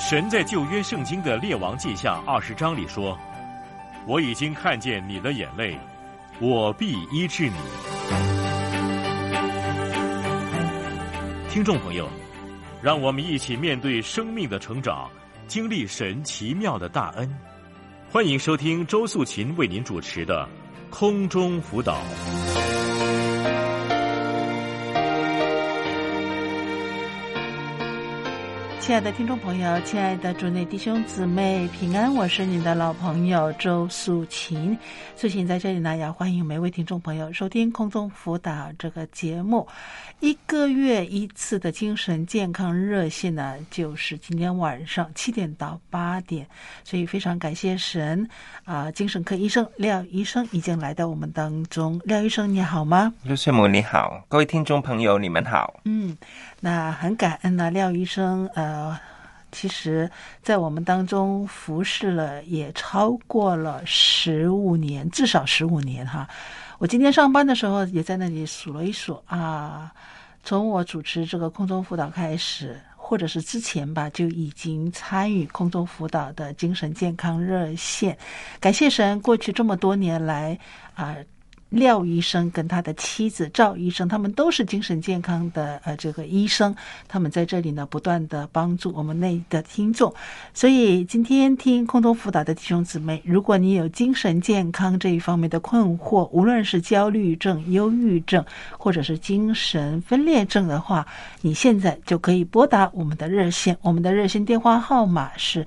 神在旧约圣经的列王记下20章里说：“我已经看见你的眼泪，我必医治你。”听众朋友，让我们一起面对生命的成长，经历神奇妙的大恩。欢迎收听周素琴为您主持的空中辅导。 亲爱的听众朋友，亲爱的主内弟兄姊妹平安，我是你的老朋友周素琴。素琴在这里呢，也欢迎每位听众朋友收听空中辅导这个节目。1个月一次的精神健康热线呢，就是今天晚上7点到8点，所以非常感谢神精神科医生廖医生已经来到我们当中。廖医生你好吗？ 陆师母你好，各位听众朋友你们好。 那很感恩呢，廖医生其实在我们当中服侍了也超过了15年，至少15年哈。我今天上班的时候也在那里数了一数从我主持这个空中辅导开始，或者是之前吧，就已经参与空中辅导的精神健康热线。感谢神，过去这么多年来廖医生跟他的妻子赵医生，他们都是精神健康的这个医生，他们在这里呢不断的帮助我们内的听众。所以今天听空中辅导的弟兄姊妹，如果你有精神健康这一方面的困惑，无论是焦虑症、忧郁症或者是精神分裂症的话，你现在就可以拨打我们的热线，我们的热线电话号码是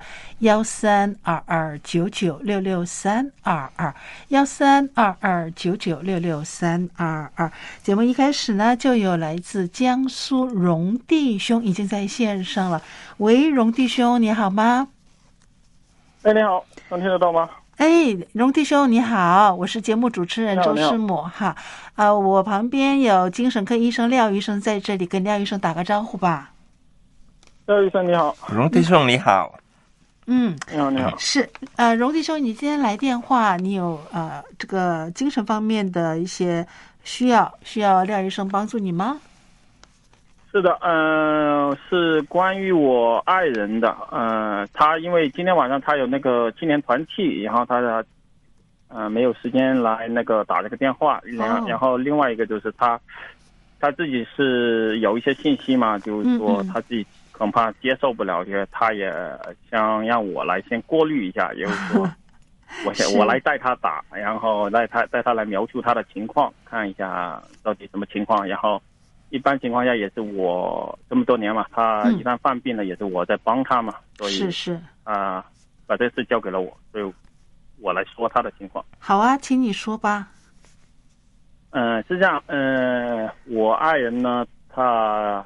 1322996322132299663222。节目一开始呢，就有来自江苏荣弟兄已经在线上了。喂，荣弟兄你好吗？ 你好，能听得到吗？ 荣弟兄你好，我是节目主持人周师母哈。我旁边有精神科医生廖医生在这里，跟廖医生打个招呼吧。 廖医生你好。 荣弟兄你好。 你好你好。 是荣弟兄，你今天来电话，你有这个精神方面的一些需要廖医生帮助你吗？ 是的，是关于我爱人的，他因为今天晚上他有那个青年团契，然后他没有时间来那个打这个电话，然后另外一个就是他自己是有一些信息嘛，就是说他自己恐怕接受不了，因为他也想让我来先过滤一下，也就是说我来带他打，然后带他来描述他的情况，看一下到底什么情况，然后一般情况下也是我这么多年嘛，他一旦犯病了也是我在帮他嘛，所以把这事交给了我，所以我来说他的情况。 好啊，请你说吧。 是这样，我爱人呢，他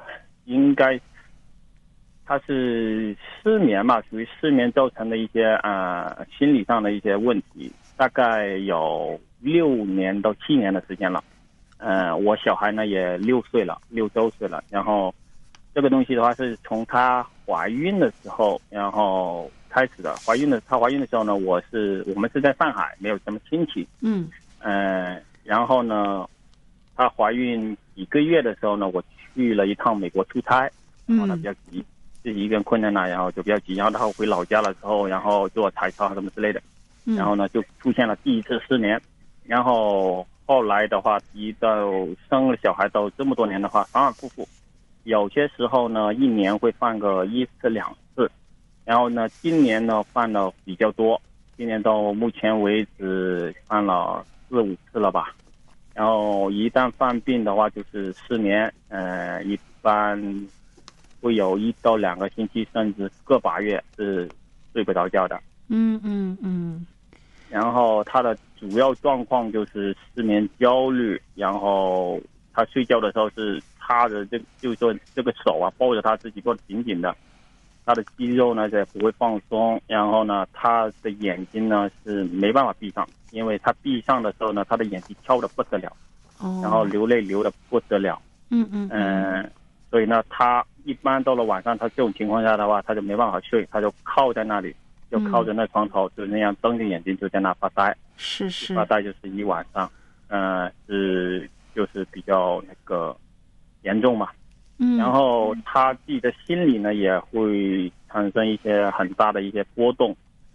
是失眠嘛，属于失眠造成的一些心理上的一些问题，大概有6年到7年的时间了。我小孩呢也6岁了，6周岁了。然后这个东西的话是从她怀孕的时候，然后开始的。她怀孕的时候呢，我们是在上海，没有什么亲戚。然后呢，她怀孕几个月的时候呢，我去了一趟美国出差，然后她比较急，自己一个人困在那，然后就比较急。然后她回老家了之后，然后做彩超什么之类的，然后呢就出现了第一次失眠，然后后来的话，一到生了小孩到这么多年的话，反反复复，有些时候呢1年会犯个1次2次，然后呢今年呢犯了比较多，今年到目前为止犯了4、5次了吧。然后一旦犯病的话就是失眠，一般会有1到2个星期，甚至个把月是睡不着觉的。然后他的主要状况就是失眠焦虑，然后他睡觉的时候是他的就是说这个手抱着他自己抱得紧紧的，他的肌肉呢也不会放松，然后呢他的眼睛呢是没办法闭上，因为他闭上的时候呢他的眼睛跳得不得了，然后流泪流得不得了。所以呢他一般到了晚上，他这种情况下的话他就没办法睡，他就靠在那里，就靠着那床头，就那样睁着眼睛就在那发呆，发呆就是一晚上，就是比较那个严重嘛。然后他自己的心理呢也会产生一些很大的一些波动。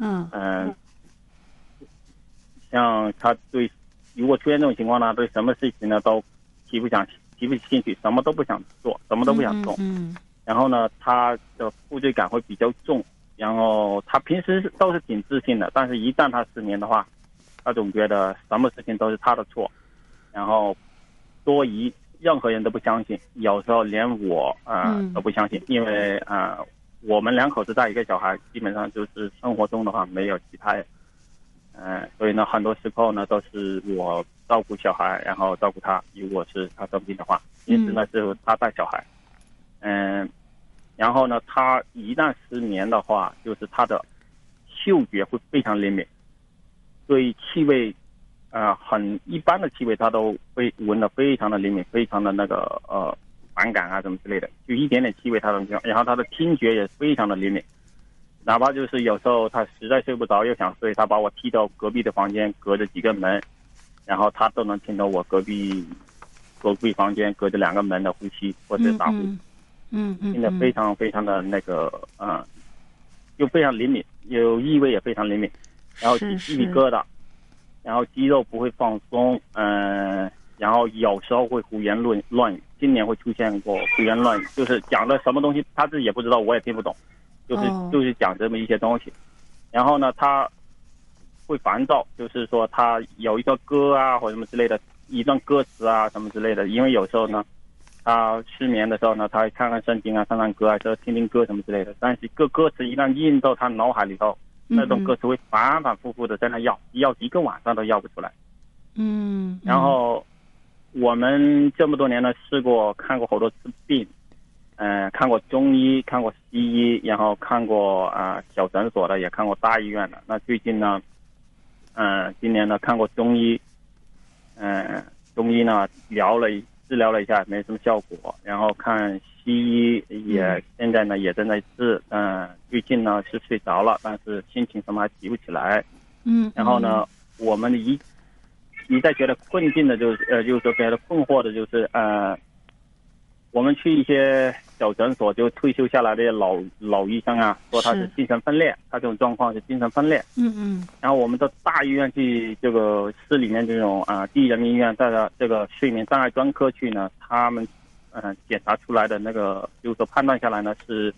像他如果出现这种情况呢，对什么事情呢都提不起兴趣，什么都不想做，什么都不想动。然后呢，他的负罪感会比较重。然后他平时都是挺自信的，但是一旦他失眠的话，他总觉得什么事情都是他的错，然后多疑，任何人都不相信，有时候连我都不相信，因为我们2口子带一个小孩，基本上就是生活中的话没有其他人。所以呢，很多时候呢都是我照顾小孩，然后照顾他。如果是他生病的话，平时呢是他带小孩。然后呢，他一旦失眠的话，就是他的嗅觉会非常灵敏，对气味，很一般的气味他都会闻得非常的灵敏，非常的那个反感啊什么之类的，就一点点气味他都能。然后他的听觉也非常的灵敏。哪怕就是有时候他实在睡不着又想睡，他把我踢到隔壁的房间，隔着几个门，然后他都能听到我隔壁房间隔着2个门的呼吸或者打呼，听得非常非常的那个又非常灵敏，有异味也非常灵敏，然后鸡皮疙瘩，然后肌肉不会放松，然后有时候会胡言乱语，今年会出现过胡言乱语，就是讲的什么东西他自己也不知道，我也听不懂。就是讲这么一些东西。然后呢，他会烦躁，就是说他有一个歌啊或者什么之类的，一段歌词啊什么之类的，因为有时候呢他失眠的时候呢，他会看看圣经啊，唱唱歌啊，就听听歌什么之类的，但是歌词一旦印到他脑海里头，那种歌词会反反复复的在那要一个晚上都要不出来。然后我们这么多年呢看过好多次病，看过中医，看过西医，然后看过小诊所的，也看过大医院的。那最近呢，今年呢看过中医，中医呢治疗了一下，没什么效果。然后看西医现在呢也正在治，最近呢是睡着了，但是心情什么还提不起来。然后呢，我们一再觉得困境的就是说觉得困惑的就是我们去一些小诊所，就退休下来的老医生啊，说他是精神分裂，他这种状况是精神分裂。然后我们到大医院去，这个市里面这种第一人民医院的这个睡眠障碍专科去呢，他们检查出来的那个就是说判断下来呢是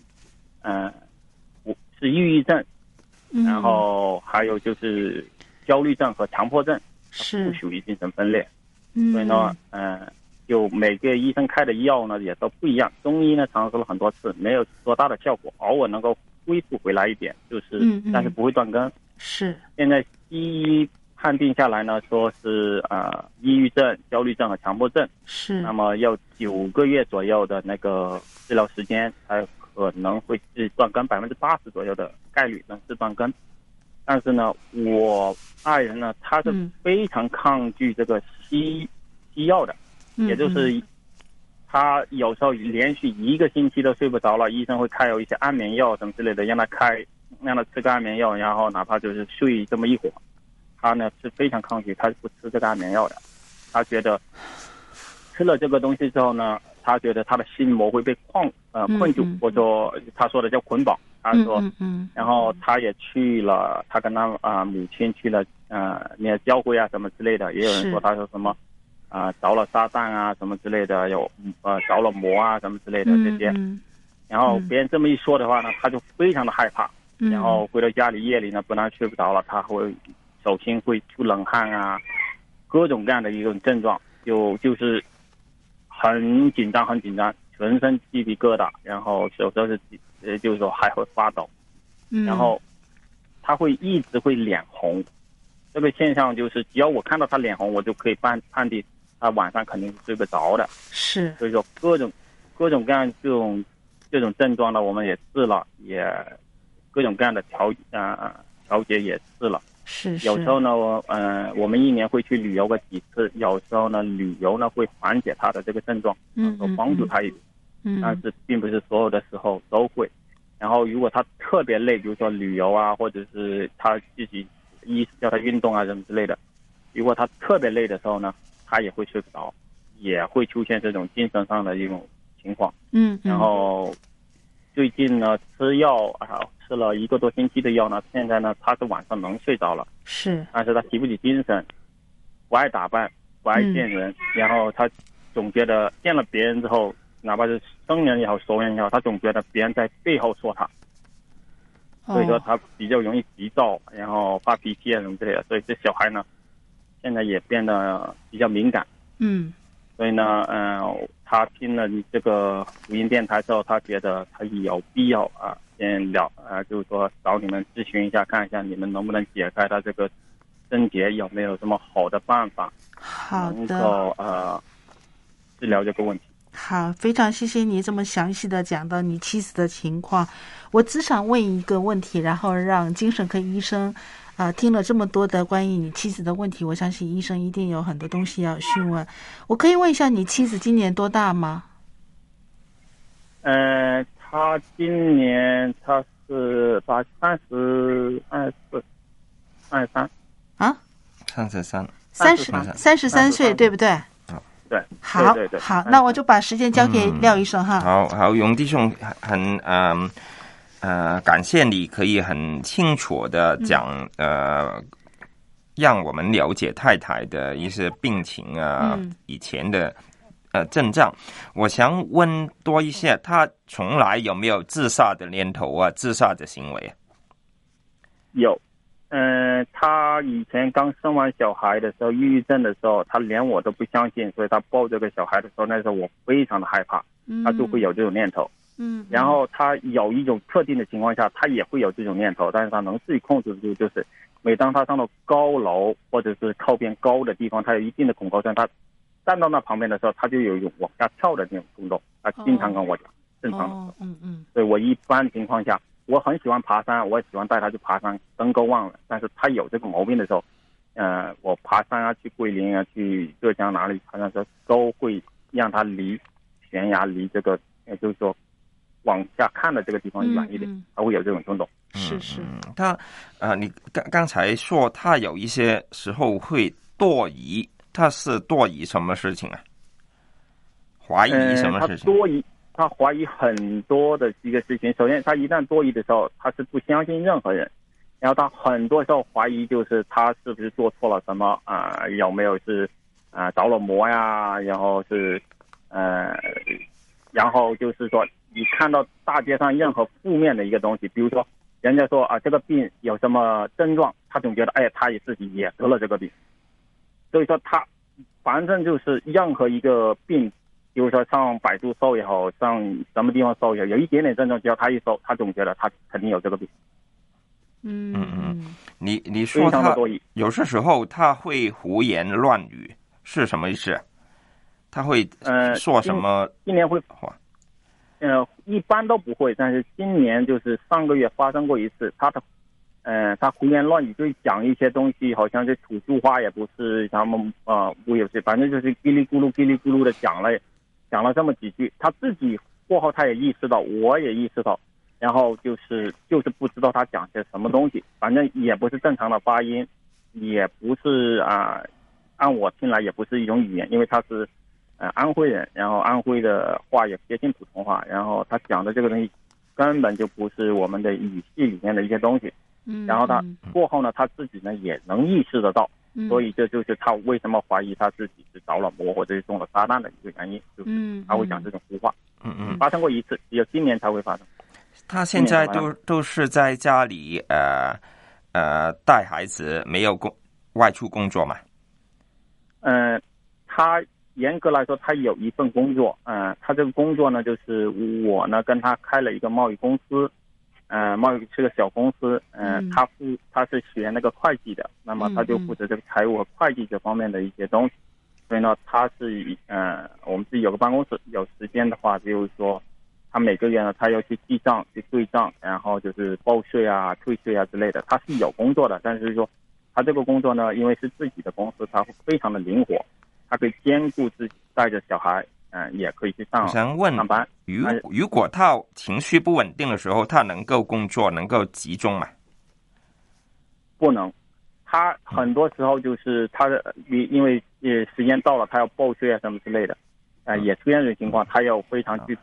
抑郁症，然后还有就是焦虑症和强迫症，不属于精神分裂。所以呢就每个医生开的药呢也都不一样，中医呢尝试了很多次，没有多大的效果，偶尔能够恢复回来一点，就是但是不会断根。现在西医判定下来呢，说是抑郁症、焦虑症和强迫症，那么要9个月左右的那个治疗时间，才可能会治断根，80%左右的概率能治断根。但是呢，我爱人呢，他是非常抗拒这个西药的。也就是他有时候连续1个星期都睡不着了，医生会开有一些安眠药什么之类的，让他吃个安眠药，然后哪怕就是睡这么一会儿，他呢是非常抗拒，他是不吃这个安眠药的。他觉得吃了这个东西之后呢，他觉得他的心魔会被困住，或者说他说的叫捆绑。他说然后他也去了，他跟他母亲去了那个教会啊什么之类的，也有人说他说什么着了撒旦啊什么之类的，有着了魔啊什么之类的这些。然后别人这么一说的话呢，他就非常的害怕。然后回到家里夜里呢，本来睡不着了，他会手心会出冷汗啊，各种各样的一种症状，就是很紧张，全身鸡皮疙瘩，然后有时候就是说还会发抖，然后他会一直会脸红。这个现象就是只要我看到他脸红，我就可以判定他晚上肯定是睡不着的。所以说各种各样这种症状呢，我们也治了，也各种各样的调节也试了。有时候呢我们1年会去旅游个几次，有时候呢旅游呢会缓解他的这个症状，帮助他一点，但是并不是所有的时候都会。然后如果他特别累，比如说旅游啊，或者是他自己叫他运动啊什么之类的，如果他特别累的时候呢，他也会睡不着，也会出现这种精神上的一种情况。然后最近呢吃药吃了1个多星期的药呢，现在呢他是晚上能睡着了， 是， 但是他提不起精神，不爱打扮，不爱见人，然后他总觉得见了别人之后，哪怕是生人也好熟人也好，他总觉得别人在背后说他，所以说他比较容易急躁，然后发脾气啊什么之类的，所以这小孩呢现在也变得比较敏感。所以呢他听了你这个福音电台之后，他觉得他有必要先就是说找你们咨询一下，看一下你们能不能解开他这个症结，有没有什么好的办法能够治疗这个问题。 好，非常谢谢你这么详细的讲到你妻子的情况。我只想问一个问题，然后让精神科医生听了这么多的关于你妻子的问题，我相信医生一定有很多东西要询问。我可以问一下你妻子今年多大吗？ 他今年他是32、33 啊，33、 33岁，对不对？ 对， 好， 对对， 好，那我就把时间交给廖医生哈。 好，勇弟兄很感谢你可以很清楚的讲让我们了解太太的一些病情以前的症状。我想问多一些，她从来有没有自杀的念头自杀的行为？ 有。他以前刚生完小孩的时候，抑郁症的时候，他连我都不相信，所以他抱这个小孩的时候，那时候我非常的害怕，他就会有这种念头。然后他有一种特定的情况下，他也会有这种念头，但是他能自己控制住，就是每当他上到高楼或者是靠边高的地方，他有一定的恐高症，他站到那旁边的时候，他就有一种往下跳的那种冲动，他经常跟我讲，正常的时候。所以我一般情况下，我很喜欢爬山，我也喜欢带他去爬山，登高望远。但是他有这个毛病的时候，我爬山去桂林去浙江哪里爬山的时候，都会让他离悬崖离这个，就是说往下看的这个地方远一点，他会有这种冲动。 是， 他你刚才说他有一些时候会堕疑，他是堕疑什么事情啊？怀疑什么事情？ 他怀疑很多的一个事情。首先，他一旦多疑的时候，他是不相信任何人。然后他很多时候怀疑，就是他是不是做错了什么有没有是着了魔呀？然后是然后就是说，你看到大街上任何负面的一个东西，比如说人家说这个病有什么症状，他总觉得他自己也得了这个病。所以说他反正就是任何一个病。比如说上百度搜也好，上什么地方搜也好，有一点点症状，只要他一搜，他总觉得他肯定有这个病。 你说他有些时候他会胡言乱语，是什么意思？他会说什么？ 今年会一般都不会，但是今年就是上个月发生过一次，他胡言乱语，就讲一些东西，好像是土著话，也不是什么不有些，反正就是叽里咕噜的讲了这么几句，他自己过后他也意识到，我也意识到，然后就是不知道他讲些什么东西，反正也不是正常的发音，也不是按我听来也不是一种语言，因为他是安徽人，然后安徽的话也接近普通话，然后他讲的这个东西根本就不是我们的语系里面的一些东西。然后他过后呢，他自己呢也能意识得到。所以这就是他为什么怀疑他自己是着了魔或者是中了撒旦的一个原因，就是他会讲这种胡话。发生过一次，只有今年才会发生。 他现在都是在家里带孩子，没有外出工作嘛？ 他严格来说他有一份工作，他这个工作呢就是我呢跟他开了一个贸易公司。贸易是个小公司，他是学那个会计的，那么他就负责这个财务和会计这方面的一些东西，所以呢，他是我们自己有个办公室，有时间的话，就是说他每个月呢，他要去记账、去对账，然后就是报税退税之类的，他是有工作的，但是说他这个工作呢，因为是自己的公司，他非常的灵活，他可以兼顾自己带着小孩。也可以去上班。 如果他情绪不稳定的时候，他能够工作，能够集中吗？ 不能，他很多时候就是他因为时间到了，他要报税什么之类的，也出现这种情况，他要非常去报。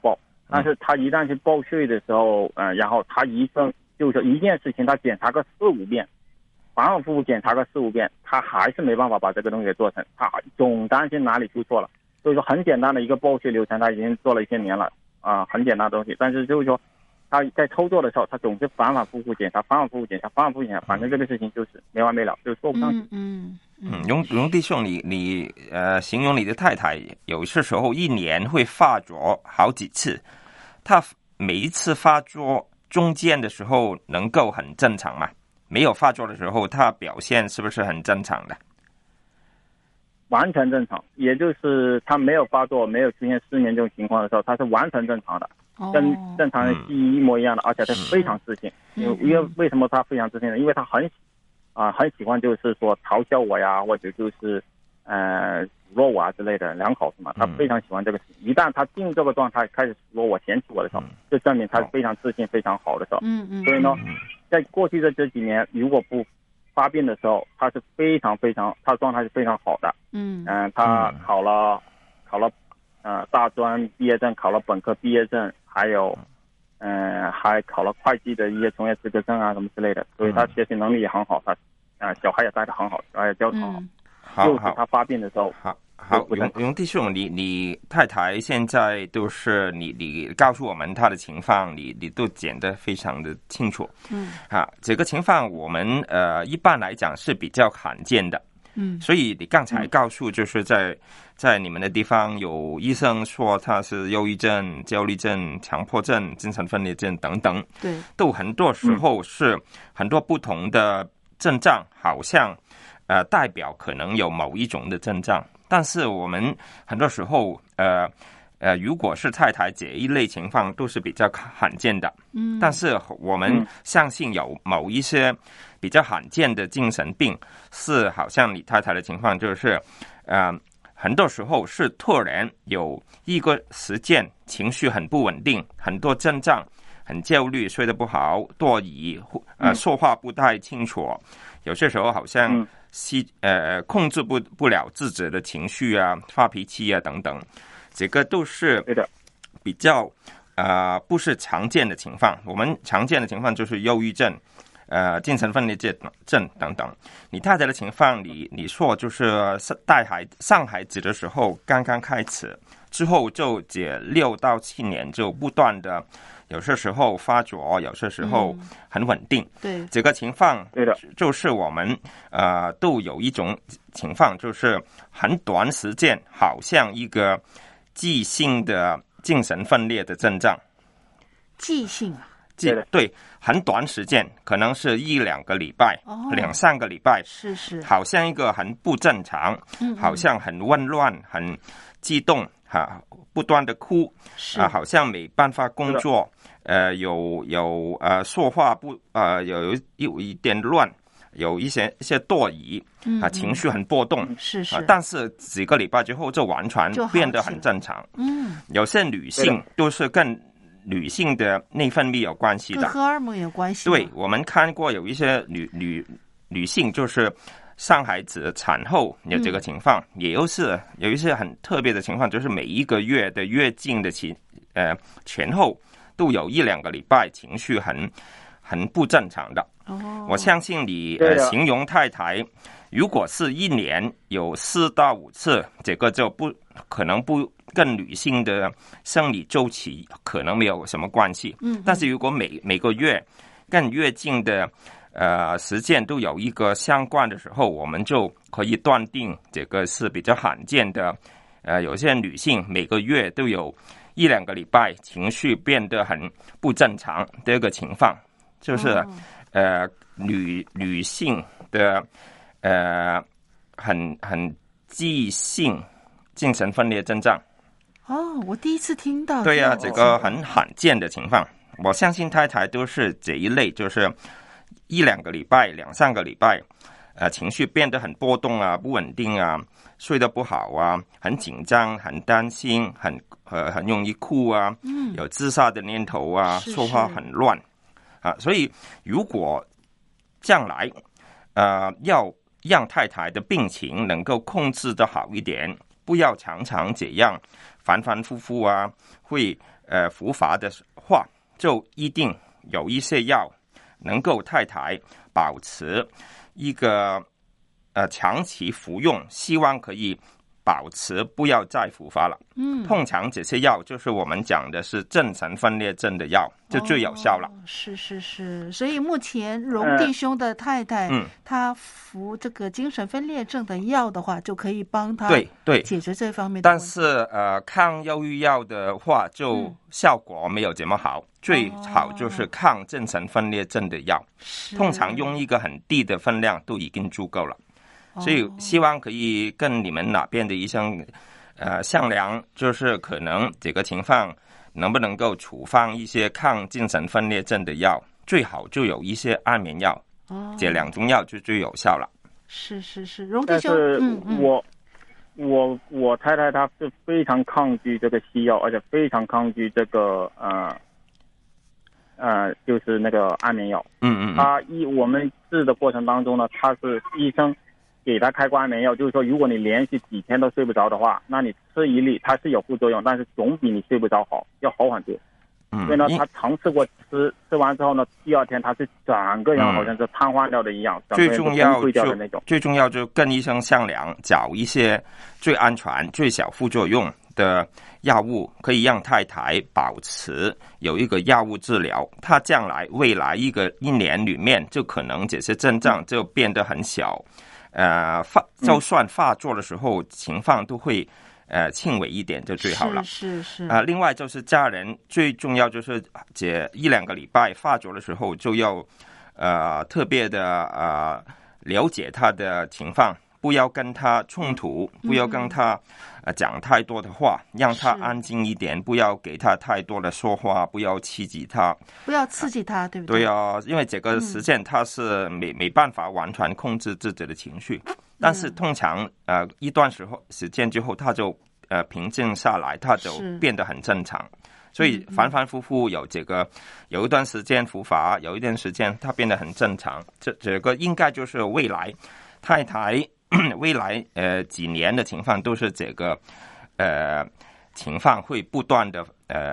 但是他一旦去报税的时候，然后他就是说一件事情他检查个4-5遍，反反复复检查个4-5遍，他还是没办法把这个东西给做成，他总担心哪里出错了。所以说很简单的一个报税流程，他已经做了一些年了很简单的东西，但是就是说他在操作的时候，他总是反反复复检查，反反复复检查，反正这个事情就是没完没了，就做不上去。 荣弟兄，你形容你的太太有些时候一年会发作好几次，她每一次发作中间的时候能够很正常吗？没有发作的时候，她表现是不是很正常的？ 完全正常，也就是他没有发作、没有出现失眠这种情况的时候，他是完全正常的，跟正常人记忆一模一样的，而且他非常自信。因为为什么他非常自信呢？因为他很喜欢就是说嘲笑我呀，或者就是数落我啊之类的良好嘛，他非常喜欢这个事情。一旦他进入这个状态，开始数落我、嫌弃我的时候，就证明他非常自信、非常好的时候。所以呢，在过去的这几年，如果不发病的时候，他是非常非常，他状态是非常好的。他考了大专毕业证，考了本科毕业证，还有还考了会计的一些从业资格证啊什么之类的，所以他学习能力也很好，他小孩也带得很好，小孩也教得很好。就是他发病的时候。好， 荣弟兄，你太太现在都是你告诉我们她的情况，你都讲得非常的清楚。这个情况我们一般来讲是比较罕见的。所以你刚才告诉就是在你们的地方有医生说他是忧郁症、焦虑症、强迫症、精神分裂症等等， 对， 都很多时候是很多不同的症状，好像代表可能有某一种的症状。但是我们很多时候如果是太太这一类情况都是比较罕见的。但是我们相信有某一些比较罕见的精神病是好像你太太的情况，就是很多时候是突然有一个时间情绪很不稳定，很多症状，很焦虑，睡得不好，多疑，说话不太清楚，有些时候好像控制不了自己的情绪啊，发脾气啊等等，这个都是比较不是常见的情况。我们常见的情况就是忧郁症、精神分裂症等等。你太太的情况，你说就是上孩子的时候刚刚开始，之后就这6到7年就不断的。有些时候发作，有些时候很稳定。 对， 这个情况就是我们都有一种情况，就是很短时间，好像一个急性的精神分裂的症状。 急性啊？ 对，很短时间，可能是1-2个礼拜，2-3个礼拜， 是，好像一个很不正常，好像很混乱，很激动。不断的哭，好像没办法工作，有说话有一点乱，有一些多疑，情绪很波动， 是， 但是几个礼拜之后就完全变得很正常。有些女性都是跟女性的内分泌有关系的， 跟荷尔蒙有关系。 对，我们看过有一些女性就是上孩子产后有这个情况，也就是有一些很特别的情况，就是每一个月的月经的前后都有1-2个礼拜情绪很不正常的。我相信你形容太太，如果是一年有4到5次，这个就可能不跟女性的生理周期可能没有什么关系。但是如果每个月跟月经的时间都有一个相关的时候，我们就可以断定这个是比较罕见的。有些女性每个月都有1-2个礼拜情绪变得很不正常的一个情况，就是女性的很急性精神分裂症状。 我第一次听到。 对呀，这个很罕见的情况。我相信太太都是这一类，就是1-2个礼拜、2-3个礼拜，情绪变得很波动啊，不稳定啊，睡得不好啊，很紧张，很担心，很容易哭啊，有自杀的念头啊，说话很乱所以如果将来要让太太的病情能够控制得好一点，不要常常这样反反复复啊，会复发的话，就一定有一些药能够太太保持一个长期服用，希望可以保持不要再复发了。通常这些药就是我们讲的是精神分裂症的药，就最有效了。 是，所以目前荣弟兄的太太，他服这个精神分裂症的药的话，就可以帮他对解决这方面的问题。 但是抗忧郁药的话，就效果没有这么好。最好就是抗精神分裂症的药，通常用一个很低的分量都已经足够了。所以希望可以跟你们那边的医生商量，就是可能这个情况能不能够处方一些抗精神分裂症的药，最好就有一些安眠药，这两种药就最有效了。 是，荣弟兄， 我太太她是非常抗拒这个西药，而且非常抗拒这个就是那个安眠药。我们治的过程当中呢，他是医生给他开过安眠药，就是说如果你连续几天都睡不着的话，那你吃一粒它是有副作用，但是总比你睡不着要好很多。所以呢，他尝试过吃完之后呢，第二天他是整个人好像是瘫痪掉的一样， 最重要崩溃掉的那种。 最重要就跟医生商量，找一些最安全、最小副作用的药物，可以让太太保持有一个药物治疗。他将来未来一年里面，就可能这些症状就变得很小。就算发作的时候情况都会轻微一点就最好了。 是另外就是家人最重要，就是这1-2个礼拜发作的时候就要特别的了解他的情况，不要跟他冲突，不要跟他讲太多的话，让他安静一点，不要给他太多的说话，不要刺激他， 对不对？ 对啊，因为这个时间他是没办法完全控制自己的情绪，但是通常一段时间之后，他就平静下来，他就变得很正常。所以反反复复有一段时间复发，有一段时间他变得很正常。这个应该就是未来太太未来几年的情况都是这个情况会不断的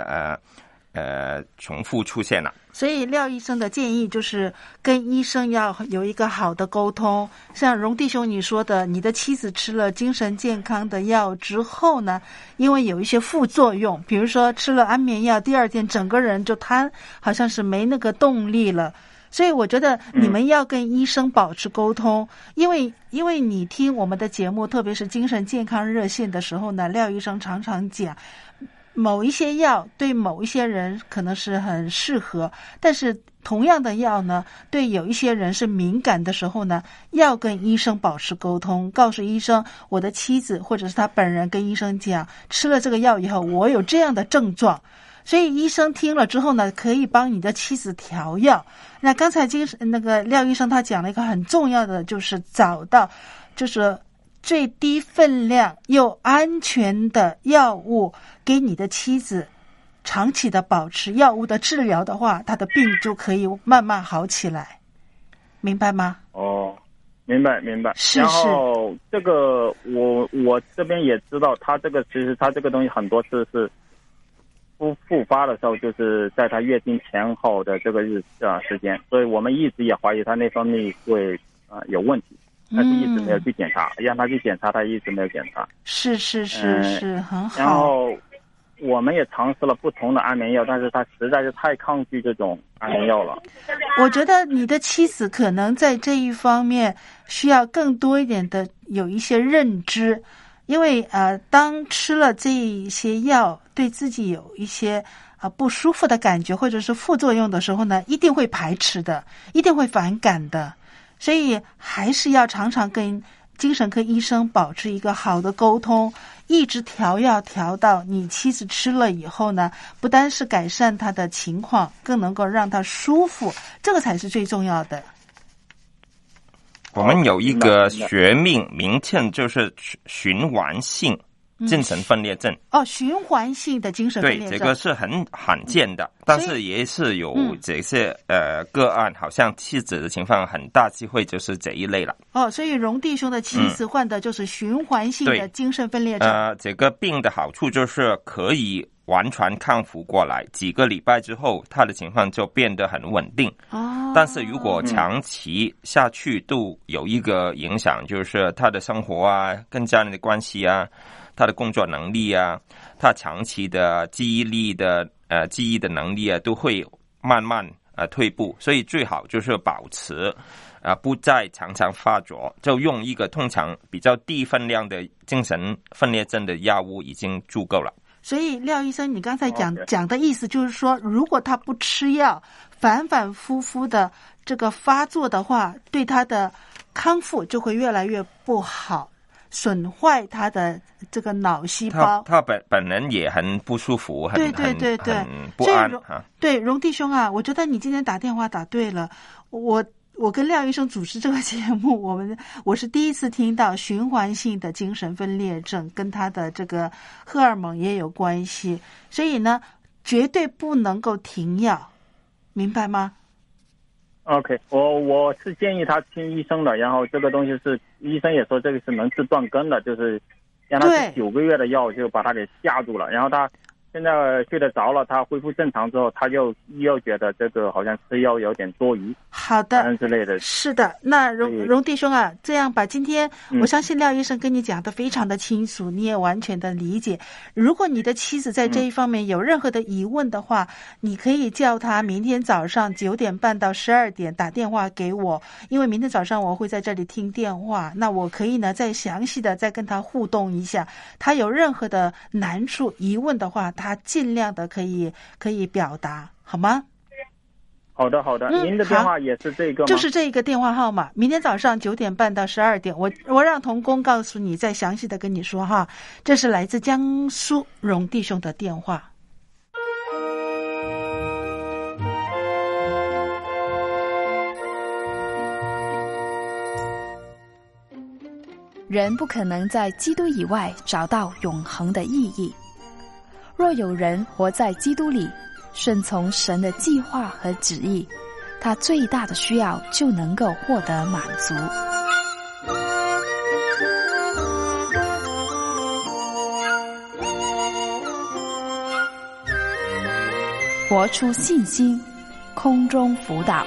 重复出现了。 所以廖医生的建议就是跟医生要有一个好的沟通。像荣弟兄你说的，你的妻子吃了精神健康的药之后呢，因为有一些副作用，比如说吃了安眠药，第二天整个人就好像是没那个动力了。所以我觉得你们要跟医生保持沟通，因为你听我们的节目，特别是精神健康热线的时候呢，廖医生常常讲某一些药对某一些人可能是很适合，但是同样的药呢，对有一些人是敏感的时候呢，要跟医生保持沟通，告诉医生我的妻子或者是他本人跟医生讲，吃了这个药以后我有这样的症状，所以医生听了之后呢，可以帮你的妻子调药。那刚才那个廖医生他讲了一个很重要的，就是找到就是最低分量又安全的药物给你的妻子长期的保持药物的治疗的话，他的病就可以慢慢好起来，明白吗？ 明白。 是。 然后这个我这边也知道，他这个其实他这个东西很多次是复发的时候，就是在他月经前后的这个时间，所以我们一直也怀疑他那方面会有问题，但是一直没有去检查，让他去检查，他一直没有检查。是， 很好。 然后我们也尝试了不同的安眠药，但是他实在是太抗拒这种安眠药了。 我觉得你的妻子可能在这一方面需要更多一点的有一些认知，因为当吃了这一些药对自己有一些不舒服的感觉或者是副作用的时候呢，一定会排斥的，一定会反感的，所以还是要常常跟精神科医生保持一个好的沟通，一直调药调到你妻子吃了以后呢，不单是改善她的情况，更能够让她舒服，这个才是最重要的。 我们有一个学名称，就是循环性精神分裂症。 循环性的精神分裂症， 对，这个是很罕见的，但是也是有这些个案，好像妻子的情况很大机会就是这一类了。 所以荣弟兄的妻子患的就是循环性的精神分裂症。 这个病的好处就是可以完全康复过来，几个礼拜之后他的情况就变得很稳定。但是如果长期下去都有一个影响，就是他的生活啊，跟家人的关系啊，他的工作能力啊，他长期的记忆的能力啊，都会慢慢退步。所以最好就是保持不再常常发作，就用一个通常比较低分量的精神分裂症的药物已经足够了。 所以廖医生，你刚才讲的意思就是说，如果他不吃药，反反复复的这个发作的话，对他的康复就会越来越不好，损坏他的这个脑细胞。 他本人也很不舒服， 对， 很不安。 对，荣弟兄啊，我觉得你今天打电话打对了。我跟廖医生主持这个节目，我是第一次听到循环性的精神分裂症跟他的这个荷尔蒙也有关系，所以呢，绝对不能够停药，明白吗 ？OK， 我是建议他听医生的，然后这个东西是医生也说这个是能治断根的，就是让他吃9个月的药就把他给吓住了，然后他现在睡得着了，他恢复正常之后，他又觉得这个好像吃药有点多余， 好的之类的。 是的，那荣弟兄啊，这样吧，今天我相信廖医生跟你讲的非常的清楚，你也完全的理解。如果你的妻子在这一方面有任何的疑问的话，你可以叫他明天早上9点半到12点打电话给我，因为明天早上我会在这里听电话，那我可以呢再详细的再跟他互动一下，他有任何的难处疑问的话，他尽量的可以表达，好吗？ 好的，您的电话也是这个吗？ 就是这个电话号码。明天早上9点半到12点，我让童工告诉你，再详细的跟你说哈。这是来自江苏荣弟兄的电话。 人不可能在基督以外找到永恒的意义。若有人活在基督里，顺从神的计划和旨意，他最大的需要就能够获得满足。活出信心，空中辅导。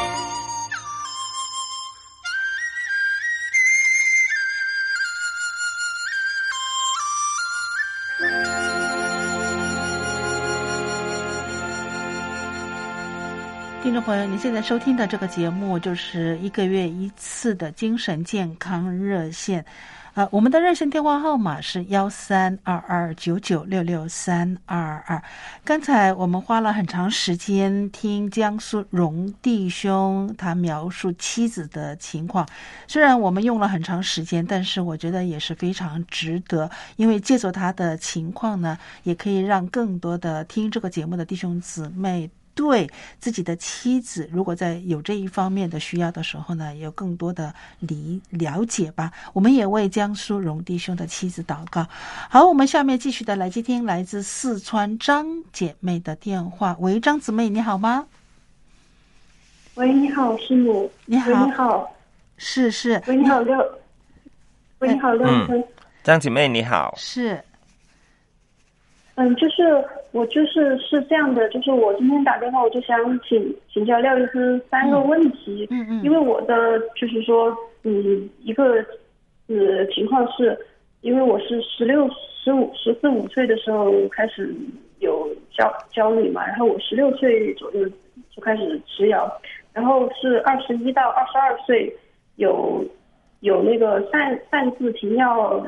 听众朋友，您现在收听的这个节目就是1个月1次的精神健康热线。我们的热线电话号码是132299663222。刚才我们花了很长时间听江苏荣弟兄他描述妻子的情况，虽然我们用了很长时间，但是我觉得也是非常值得，因为借助他的情况呢，也可以让更多的听这个节目的弟兄姊妹对自己的妻子如果在有这一方面的需要的时候呢，有更多的了解吧。我们也为江苏荣弟兄的妻子祷告。好，我们下面继续的来接听来自四川张姐妹的电话。喂，张姊妹你好吗？ 喂，你好，师母。 你好。 喂，你好。 是。 喂，你好，喂，你好，廖医生。 张姐妹你好。 是。 我是这样的，就是我今天打电话，我就想请教廖医生3个问题。因为我的就是说，一个情况是，因为我是14、15岁的时候开始有焦虑嘛，然后我16岁左右就开始吃药，然后是21到22岁有那个擅自停药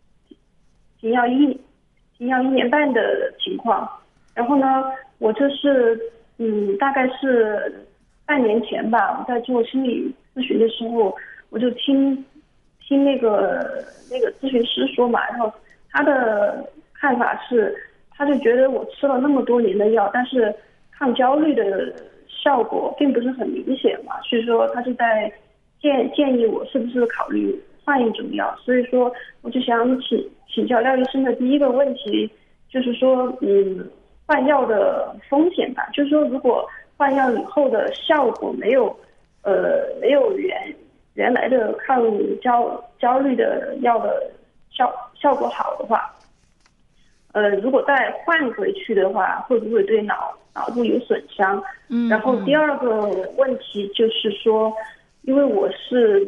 1年半的情况。然后呢，我大概是半年前吧，我在做心理咨询的时候，我就听那个咨询师说嘛，然后他的看法是，他就觉得我吃了那么多年的药，但是抗焦虑的效果并不是很明显嘛，所以说他就在建议我是不是考虑换一种药。所以说我就想请教廖医生的第一个问题，就是说换药的风险吧，就是说如果换药以后的效果没有原来的抗焦虑的药的效果好的话， 如果再换回去的话，会不会对脑部有损伤？然后第二个问题就是说，因为我是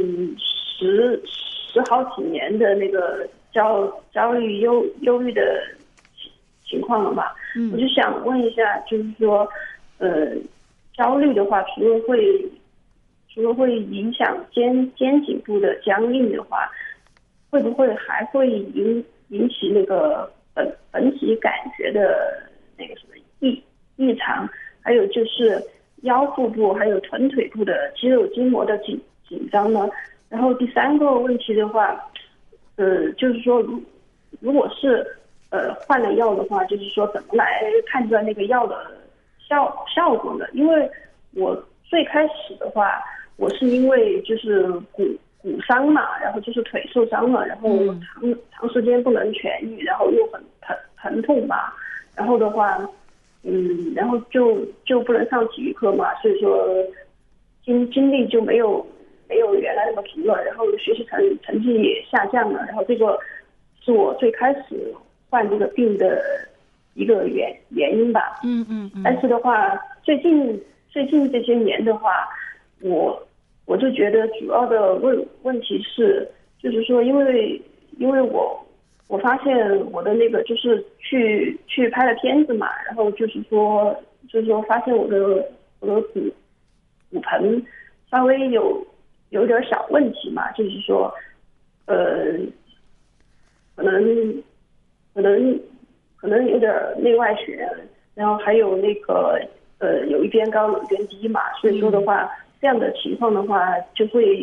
十好几年的那个焦虑忧郁的情况了嘛，我就想问一下，就是说，焦虑的话，除了会影响肩颈部的僵硬的话，会不会还会引起那个本体感觉的那个什么异常？还有就是腰腹部还有臀腿部的肌肉筋膜的紧张呢？然后第三个问题的话，就是说，如果是换了药的话，就是说怎么来判断那个药的效果呢？因为我最开始的话，我是因为就是骨伤嘛，然后就是腿受伤了，然后长时间不能痊愈，然后又很疼痛嘛，然后的话，然后就不能上体育课嘛，所以说精力就没有原来那么足了，然后学习成绩也下降了，然后这个是我最开始患这个病的一个原因吧。但是的话，最近这些年的话，我就觉得主要的问题是，就是说，因为我发现我的那个就是去拍了片子嘛，然后就是说发现我的骨盆稍微有点小问题嘛，就是说可能有点内外旋，然后还有那个有一边高有一边低嘛，所以说的话，这样的情况的话就会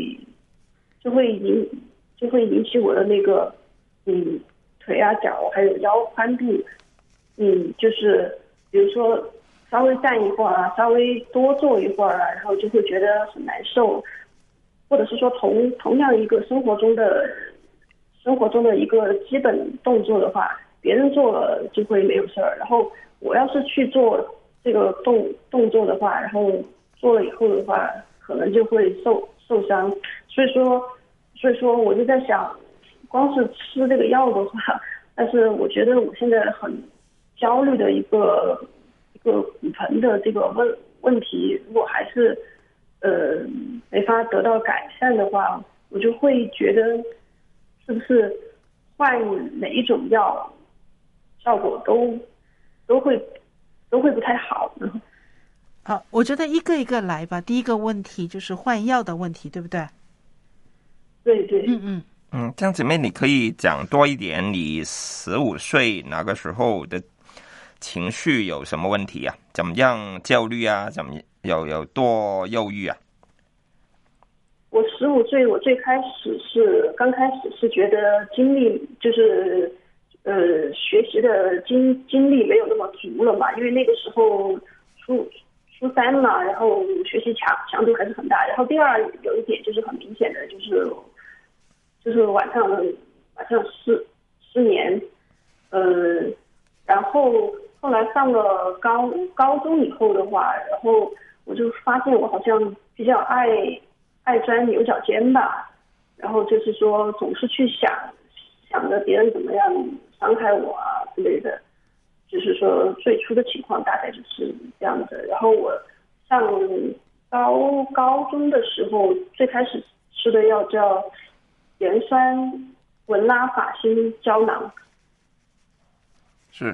引起我的那个腿啊脚还有腰宽度，就是比如说稍微站一会儿啊，稍微多坐一会儿啊，然后就会觉得很难受，或者是说同样一个生活中的一个基本动作的话，别人做了就会没有事儿，然后我要是去做这个动作的话，然后做了以后的话，可能就会受伤，所以说我就在想，光是吃这个药的话，但是我觉得我现在很焦虑的一个骨盆的这个问题，如果还是没法得到改善的话，我就会觉得是不是换哪一种药效果都会不太好呢？ 好，我觉得一个一个来吧。第一个问题就是换药的问题，对不对？ 对对。 这样姊妹，你可以讲多一点，你15岁那个时候的情绪有什么问题啊？怎么样焦虑啊？怎么有多忧郁啊？ 我15岁，我刚开始是觉得精力就是学习的精力没有那么足了嘛，因为那个时候初三嘛，然后学习强度还是很大。然后第二有一点就是很明显的，就是晚上失眠，然后后来上了高中以后的话，然后我就发现我好像比较爱钻牛角尖吧，然后就是说总是去想着别人怎么样伤害我啊之类的，就是说最初的情况大概就是这样的。然后我上高中的时候，最开始吃的药叫盐酸文拉法辛胶囊。 是。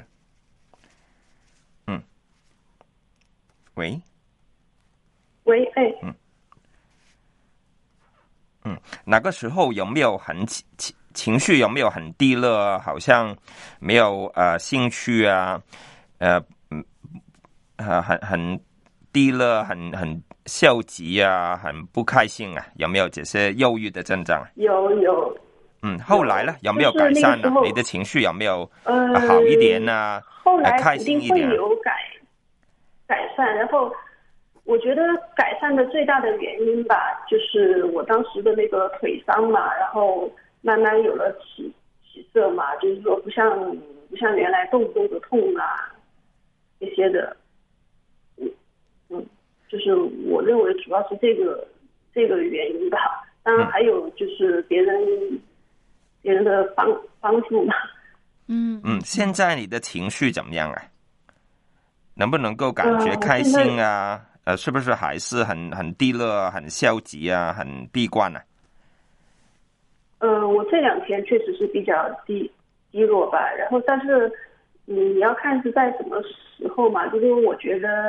喂， 那个时候有没有情绪有没有很低落？好像没有兴趣啊，很低落，很消极啊，很不开心啊？有没有这些忧郁的症状？ 有。 后来呢？有没有改善呢？你的情绪有没有好一点呢？ 后来开一心一点？ 定会有改善，然后我觉得改善的最大的原因吧，就是我当时的那个腿伤嘛，然后慢慢有了起色嘛，就是说不像原来动不动就痛啊这些的，就是我认为主要是这个原因吧。当然还有就是别人的帮助嘛， 现在你的情绪怎么样啊？能不能够感觉开心啊？是不是还是很低落、很消极啊、很闭关啊？ 我这2天确实是比较低落吧。然后，但是你要看是在什么时候嘛。就是我觉得，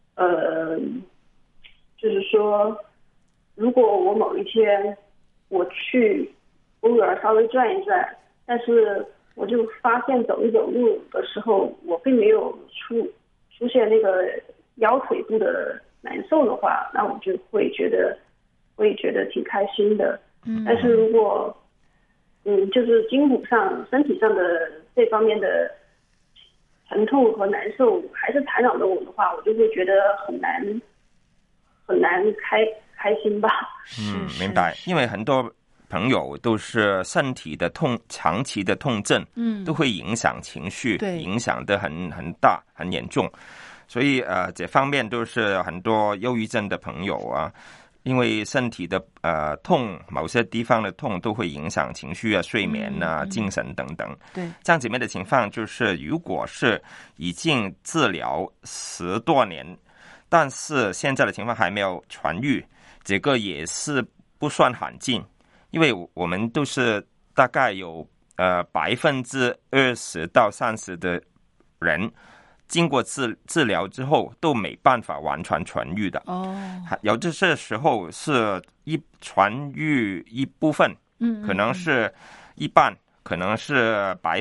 就是说，如果我某一天我去公园稍微转一转，但是我就发现走一走路的时候，我并没有出现那个腰腿部的难受的话，那我就会觉得挺开心的。但是如果就是筋骨上、身体上的这方面的疼痛和难受还是缠绕着我的话，我就会觉得很难开心吧。 明白。因为很多朋友都是身体的痛，长期的痛症，都会影响情绪，影响的很大、很严重。所以这方面都是很多忧郁症的朋友啊，因为身体的痛，某些地方的痛都会影响情绪啊、睡眠啊、精神等等。 对， 这样子面的情况就是，如果是已经治疗10多年，但是现在的情况还没有痊愈，这个也是不算罕见，因为我们都是大概有20%到30%的人经过治疗之后都没办法完全痊愈的。有的时候是痊愈一部分，可能是一半，可能是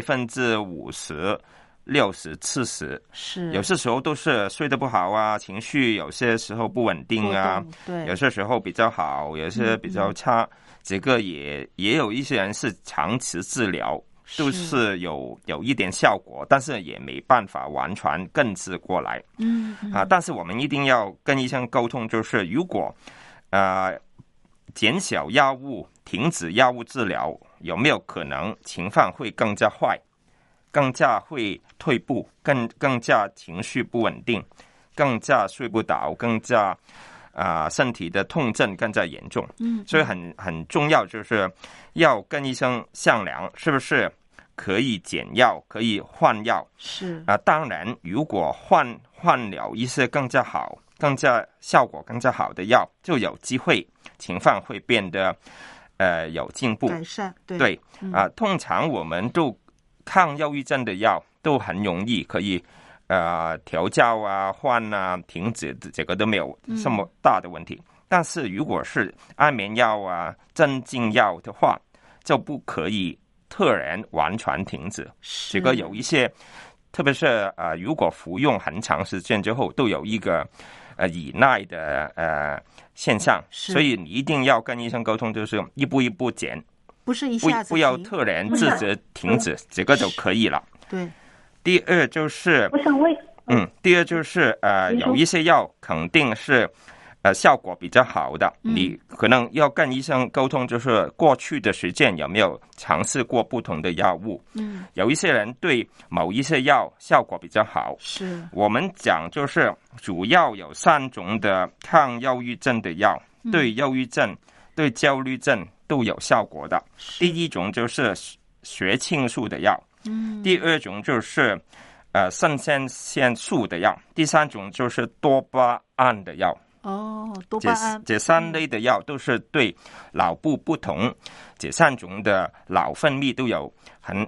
50%、60%、70%， 是有些时候都是睡得不好啊，情绪有些时候不稳定啊， 对， 有些时候比较好，有些比较差。这个也有一些人是长期治疗，都是有一点效果，但是也没办法完全根治过来。但是我们一定要跟医生沟通，就是如果减小药物、停止药物治疗，有没有可能情况会更加坏，更加会退步，更加情绪不稳定，更加睡不着，更加身体的痛症更加严重。所以很重要，就是要跟医生商量是不是可以减药，可以换药。 是当然如果换了一些更加好、更加效果更加好的药，就有机会情况会变得有进步改善。 对通常我们都抗忧郁症的药都很容易可以调教啊、换啊、停止，这个都没有什么大的问题。但是如果是安眠药啊、镇静药的话，就不可以突然完全停止。这个有一些，特别是如果服用很长时间之后，都有一个依赖的现象，所以你一定要跟医生沟通，就是一步一步减， 不是一下子不要突然自责停止，这个就可以了。 对。 第二就是， 我想问， 第二就是有一些药肯定是效果比较好的，你可能要跟医生沟通，就是过去的时间有没有尝试过不同的药物。有一些人对某一些药效果比较好， 是我们讲就是主要有3种的抗忧郁症的药，对忧郁症、对焦虑症都有效果的。第一种就是血清素的药，第二种就是肾上腺素的药，第3种就是多巴胺的药。 多巴胺这3类的药都是对脑部不同这3种的脑分泌都有很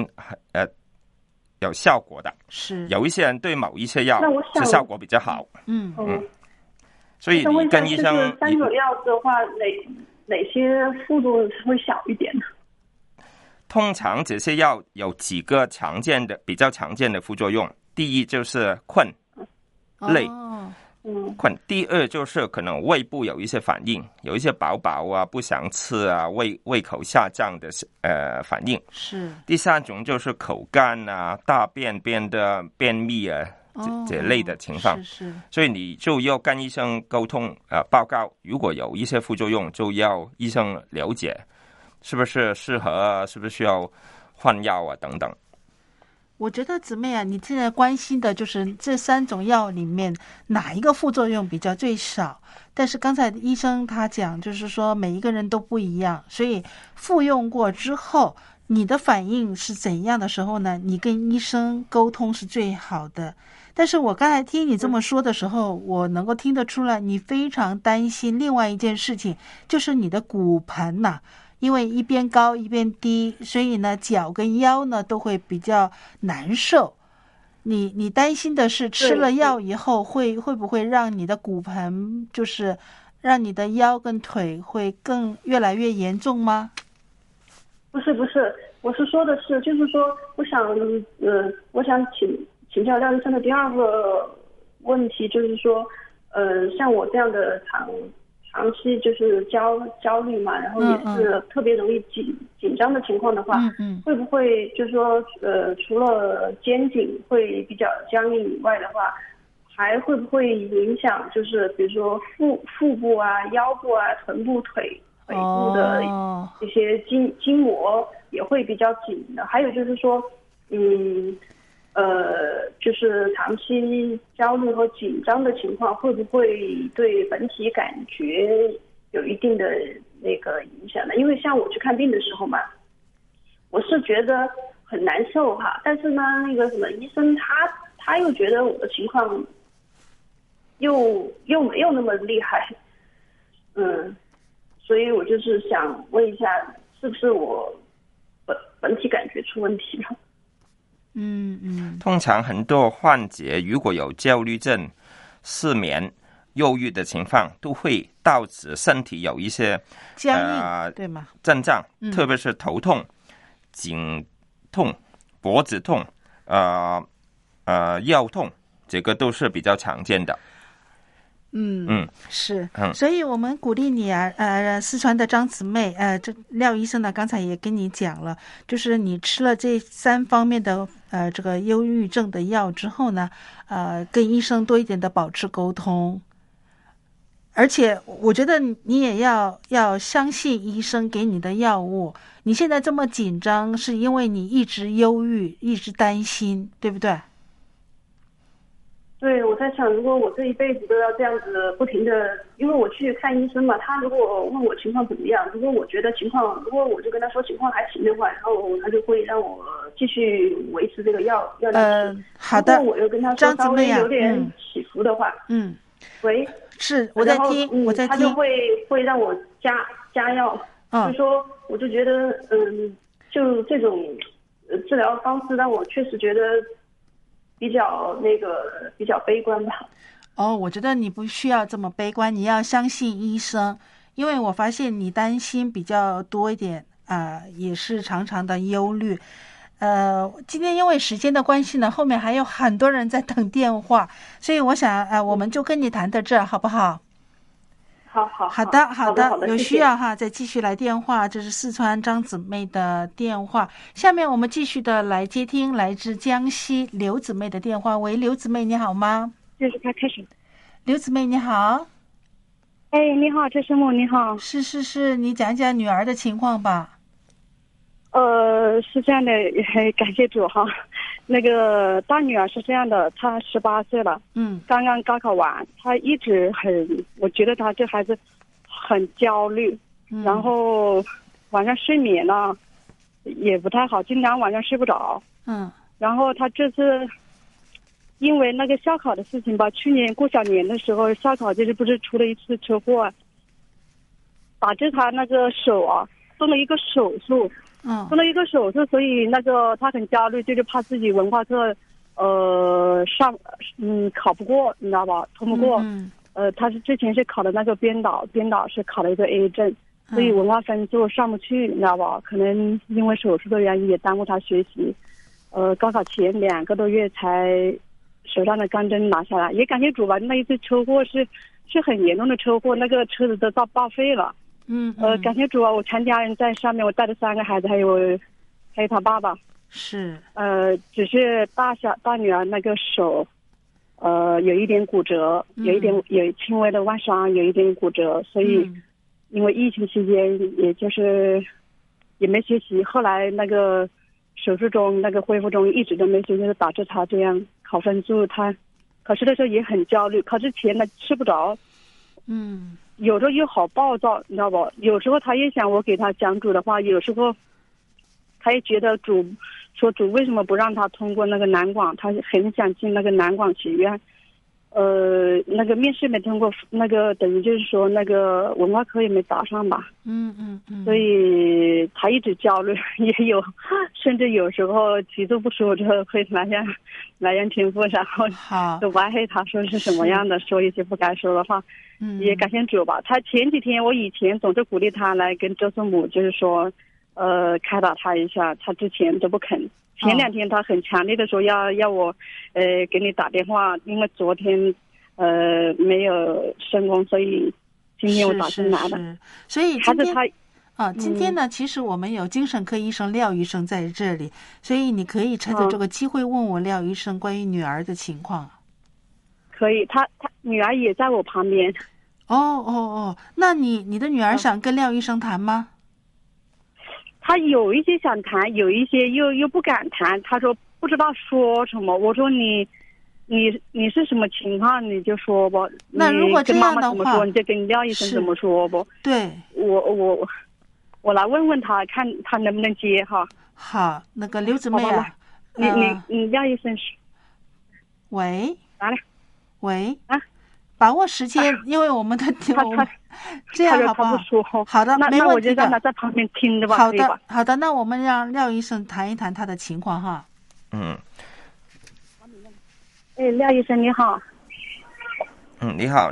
有效果的。 是有一些人对某一些药是效果比较好。所以你跟医生 3种药的话，哪些副作用会小一点呢？ 通常这些药有几个比较常见的副作用。第一就是困、累。困。第二就是可能胃部有一些反应，有一些饱啊、不想吃啊、胃口下降的反应。 是。 第3种就是口干啊、大便变得便秘啊，这类的情况。 是。 所以你就要跟医生沟通报告，如果有一些副作用，就要医生了解是不是适合，是不是需要换药啊等等。 我觉得姊妹啊，你现在关心的就是这3种药里面哪一个副作用比较最少，但是刚才医生他讲就是说每一个人都不一样，所以服用过之后你的反应是怎样的时候呢？你跟医生沟通是最好的。但是我刚才听你这么说的时候，我能够听得出来，你非常担心另外一件事情，就是你的骨盆呐，因为一边高一边低，所以呢，脚跟腰呢都会比较难受。你担心的是吃了药以后会不会让你的骨盆，就是让你的腰跟腿会越来越严重吗？ 不是，我是说的是，就是说，我想请教廖医生的第二个问题，就是说，像我这样的长期就是焦虑嘛，然后也是特别容易紧张的情况的话，会不会就是说，除了肩颈会比较僵硬以外的话，还会不会影响就是比如说腹部啊、腰部啊、臀部、腿部的一些筋膜也会比较紧的？还有就是说，就是长期焦虑和紧张的情况，会不会对本体感觉有一定的那个影响呢？因为像我去看病的时候嘛，我是觉得很难受哈，但是呢，那个什么医生他又觉得我的情况又没有那么厉害，所以我就是想问一下，是不是我本体感觉出问题了？ 通常很多患者如果有焦虑症、失眠、忧郁的情况，都会导致身体有一些僵硬，对吗？ 症状，特别是头痛、颈痛、脖子痛、腰痛，这个都是比较常见的。 是，所以我们鼓励你啊，四川的张姊妹，这廖医生呢，刚才也跟你讲了，就是你吃了这3方面的这个忧郁症的药之后呢，跟医生多一点的保持沟通，而且我觉得你也要相信医生给你的药物。你现在这么紧张，是因为你一直忧郁，一直担心，对不对？ 对，我在想，如果我这一辈子都要这样子不停的，因为我去看医生嘛，他如果问我情况怎么样，如果我觉得如果我就跟他说情况还行的话，然后他就会让我继续维持这个药吃。 好的。 如果我又跟他说稍微有点起伏的话，喂， 是我在听，我在听， 他就会让我加药，所以说我就觉得，就这种治疗方式让我确实觉得比较悲观吧。 我觉得你不需要这么悲观，你要相信医生，因为我发现你担心比较多一点也是常常的忧虑。今天因为时间的关系呢，后面还有很多人在等电话，所以我想我们就跟你谈到这儿，好不好？好的，有需要哈，再继续来电话，这是四川张姊妹的电话。下面我们继续的来接听来自江西刘姊妹的电话。喂，刘姊妹你好吗？ 就是他开始。 刘姊妹你好。 你好，这是梦，你好。 是，你讲讲女儿的情况吧。 是这样的，感谢主哈。那个大女儿是这样的，她18岁了，刚刚高考完，她一直我觉得她这孩子很焦虑，然后晚上睡眠呢也不太好，经常晚上睡不着，然后她这次因为那个校考的事情吧，去年过小年的时候，校考不是出了一次车祸，导致她那个手动了一个手术。所以那个他很焦虑，就是怕自己文化课考不过，你知道吧，通不过。他是之前是考的那个编导是考了一个 A 证，所以文化分数上不去，你知道吧？可能因为手术的原因也耽误他学习。高考前2个多月才手上的钢针拿下来，也感谢主吧。那一次车祸是很严重的车祸，那个车子都报废了。感谢主啊！我全家人在上面，我带着3个孩子，还有他爸爸。 是。 只是大女儿那个手，有一点骨折，有轻微的外伤，有一点骨折，所以因为疫情期间，也就是也没学习，后来那个手术中那个恢复中一直都没学习，就导致他这样考分数，他考试的时候也很焦虑，考试前呢吃不着。有时候又好暴躁，你知道不？有时候他也想我给他讲主的话，有时候他也觉得主为什么不让他通过那个南广，他很想进那个南广学院。那个面试没通过，那个等于就是说那个文化课也没答上吧。所以他一直焦虑，也有，甚至有时候极度不舒服之后会来人天赋，然后就歪黑他说是什么样的，说一些不该说的话。也感谢主吧。他前几天我以前总是鼓励他来跟周父母，就是说开导他一下，他之前都不肯。前2天他很强烈的说要我给你打电话，因为昨天没有成功，所以今天我打进来了。 是所以今天呢，其实我们有精神科医生廖医生在这里，所以你可以趁着这个机会问我廖医生关于女儿的情况。 可以，他女儿也在我旁边。 那你的女儿想跟廖医生谈吗？ 他有一些想谈，有一些又不敢谈。他说不知道说什么。我说你是什么情况你就说吧。 那如果这样的话， 你跟妈妈怎么说，你就跟廖医生怎么说不？ 对， 我来问问他，看他能不能接哈。 好，那个刘姊妹啊， 你廖医生是？ 喂， 哪里？ 喂啊，把握时间，因为我们的这样好不好？好的，没问题的。 那我就让他在旁边听着吧。 好的，那我们让廖医生谈一谈他的情况哈。 廖医生你好。 你好。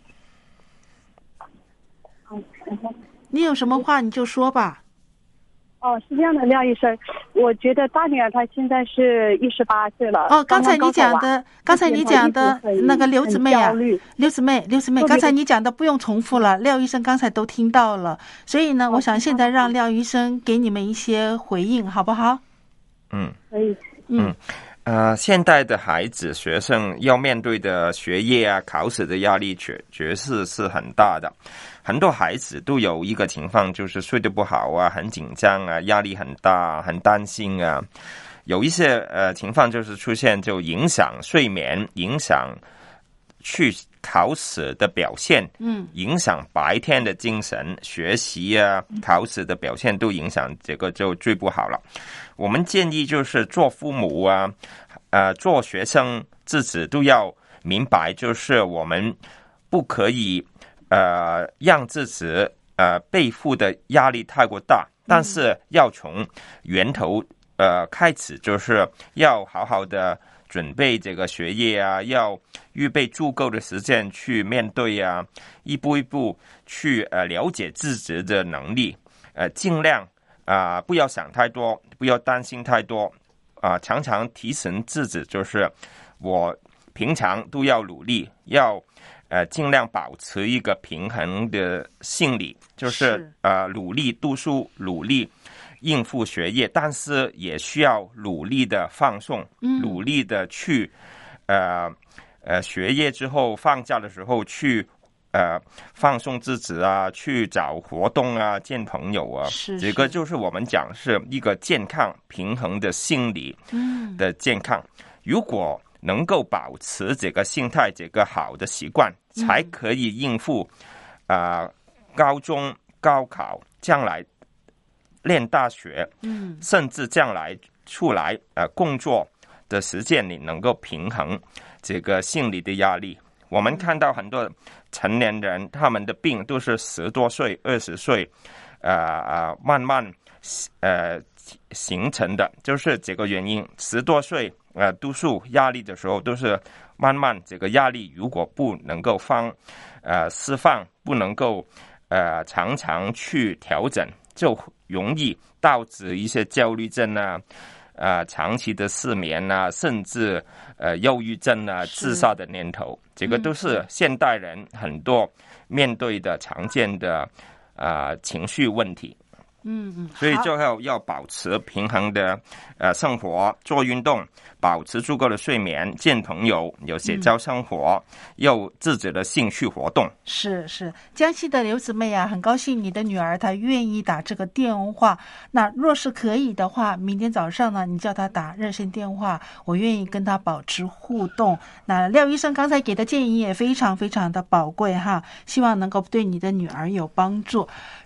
你有什么话你就说吧。 是这样的，廖医生，我觉得大女儿她现在是18岁了。 刚才你讲的那个刘姊妹啊，刘姊妹，刚才你讲的不用重复了，廖医生刚才都听到了，所以呢，我想现在让廖医生给你们一些回应，好不好？ 可以。 现代的孩子学生要面对的学业啊、考试的压力确实是很大的。很多孩子都有一个情况，就是睡得不好啊，很紧张啊，压力很大，很担心啊。有一些情况就是出现就影响睡眠，影响去考试的表现，影响白天的精神、学习啊、考试的表现都影响，这个就最不好了。我们建议就是做父母啊，做学生自己都要明白，就是我们不可以让自己背负的压力太过大，但是要从源头开始，就是要好好的准备这个学业啊，要预备足够的时间去面对啊，一步一步去了解自己的能力，尽量不要想太多，不要担心太多，常常提醒自己，就是我平常都要努力，要尽量保持一个平衡的心理，就是努力读书，努力应付学业，但是也需要努力的放松，努力的去学业之后放假的时候去放松自己啊，去找活动啊，见朋友啊，这个就是我们讲是一个健康平衡的心理的健康。如果能够保持这个心态，这个好的习惯，才可以应付高中高考，将来念大学，甚至将来出来工作的时间里能够平衡这个心理的压力。我们看到很多成年人，他们的病都是10多岁、20岁，慢慢形成的，就是这个原因。10多岁读书压力的时候，都是慢慢这个压力如果不能够释放，不能够常常去调整，就容易导致一些焦虑症啊，长期的失眠啊，甚至忧郁症啊，自杀的念头，这个都是现代人很多面对的常见的情绪问题。所以就要保持平衡的生活，做运动，保持足够的睡眠，见朋友，有社交生活，有自己的兴趣活动。 是江西的刘姊妹啊，很高兴你的女儿她愿意打这个电话。那若是可以的话，明天早上呢，你叫她打热线电话，我愿意跟她保持互动。那廖医生刚才给的建议也非常非常的宝贵哈，希望能够对你的女儿有帮助。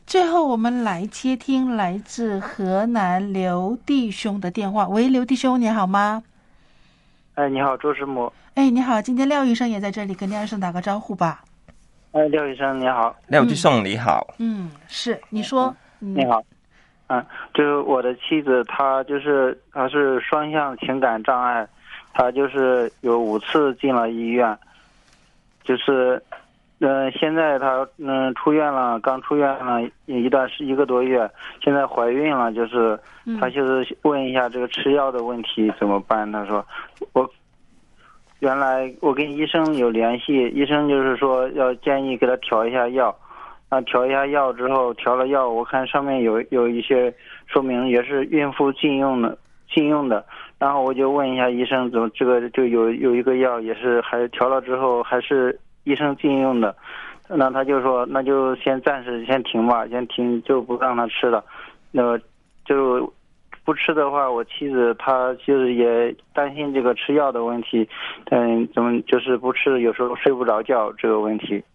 最后我们来接听来自河南刘弟兄的电话。喂，刘弟兄，你好吗？ 哎，你好，周师母。 哎，你好，今天廖医生也在这里，跟廖医生打个招呼吧。 哎，廖医生你好。 廖弟兄你好。 是，你说。 你好。就是我的妻子，她是双向情感障碍，她就是有5次进了医院，就是现在她出院了，刚出院了一个多月，现在怀孕了，就是她就是问一下这个吃药的问题怎么办。她说原来我跟医生有联系，医生就是说要建议给她调一下药。调一下药之后，调了药，我看上面有一些说明也是孕妇禁用的，然后我就问一下医生，怎么这个就有一个药也是还调了之后还是医生禁用的，那他就说那就暂时先停吧，先停就不让他吃了。那就不吃的话，我妻子她就是也担心这个吃药的问题，怎么就是不吃有时候睡不着觉这个问题。